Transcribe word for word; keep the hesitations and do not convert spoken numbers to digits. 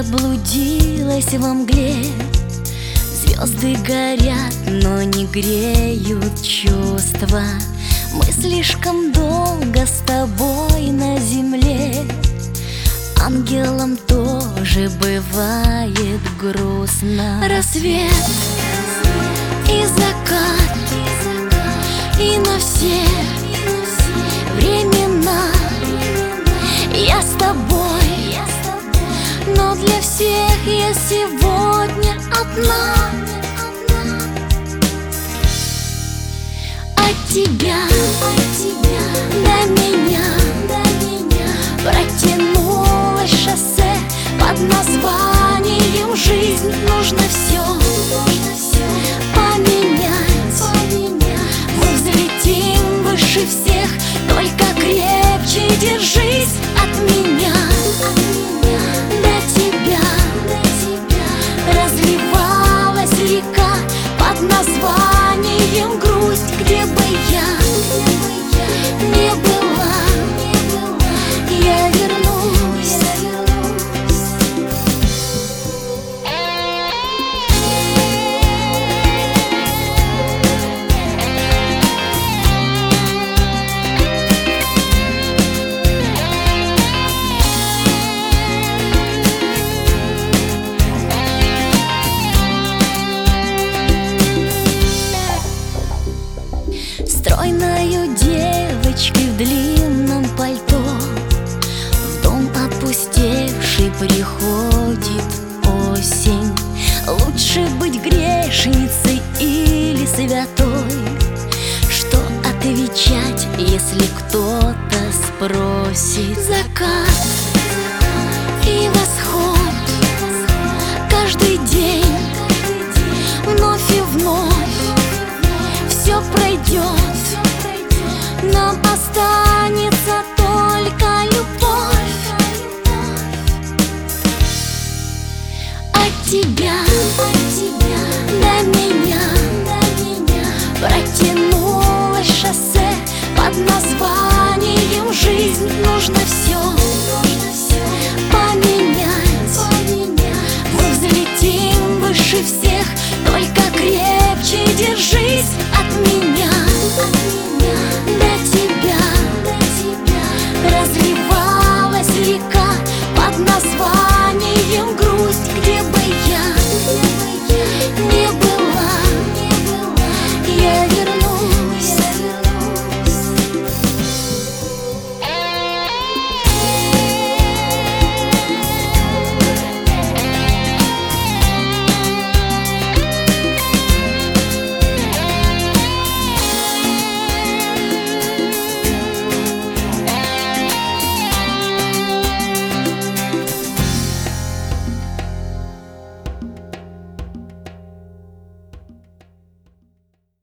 заблудилась во мгле. Звезды горят, но не греют чувства. Мы слишком долго с тобой на земле. Ангелам тоже бывает грустно. Рассвет и закат, и на все времена я с тобой, но для всех я сегодня одна. От тебя, от тебя до меня, до меня протянулось шоссе под названием жизнь. Нужно все, нужно все поменять, поменять. Мы взлетим выше всех, только крепче держись от меня, от меня до тебя, до тебя разливалась река под названием грусть. Где бы я, где бы я не была, не была, я вернусь, я вернусь. Стройною девочкой в длинном пальто в дом опустевший приходит осень. Лучше быть грешницей или святой. Что отвечать, если кто-то спросит? Закат и восход каждый день, вновь и вновь все пройдет. Нам останется только любовь. От тебя, от тебя до меня, до меня протянулось шоссе под названием жизнь. Нужно все, нужно все поменять, поменять. Мы взлетим выше всех, только крепче держись от меня, от меня.